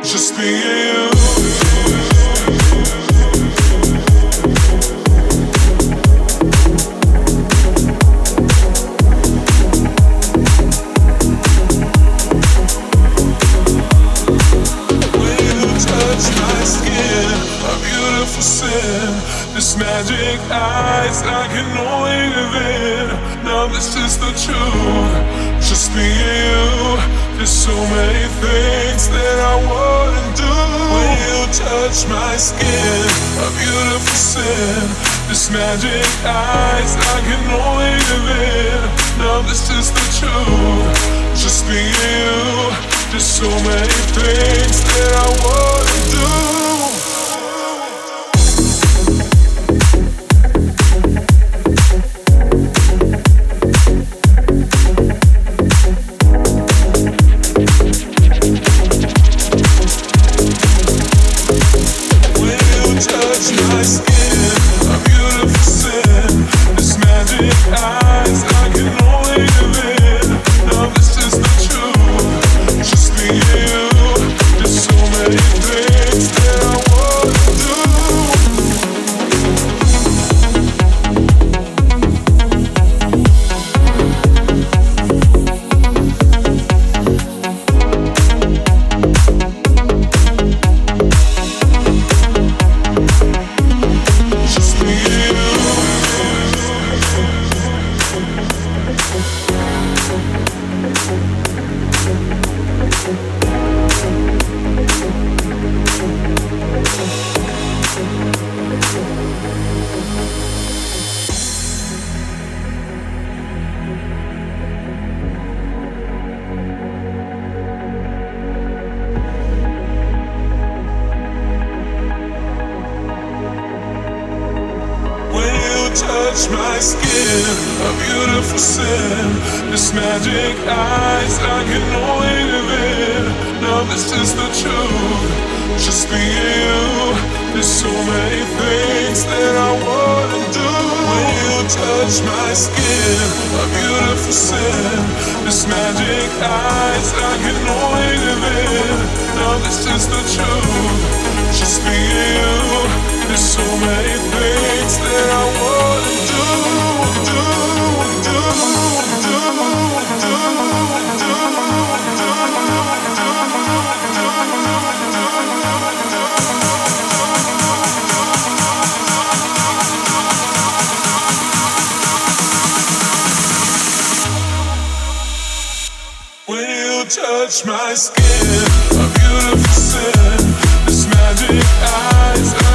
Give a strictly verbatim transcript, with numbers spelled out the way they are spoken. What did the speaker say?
Just me and you. This magic eyes I can only live in. Now this is the truth. Just me and you. There's so many things that I wanna do. When you touch my skin, a beautiful sin. This magic eyes I can only live in. Now this is the truth. Just me and you. There's so many things that I wanna do. Touch my skin, a beautiful sin. This magic eyes I can only live in. Now this is the truth. Just me and you. There's so many things that I wanna do. When you touch my skin, a beautiful sin. This magic eyes I can only live in. Now this is the truth. Just me and you. There's so many things that I wanna do, do, do, do, do, do, do. When you touch my skin, a beautiful sin. This magic eyes.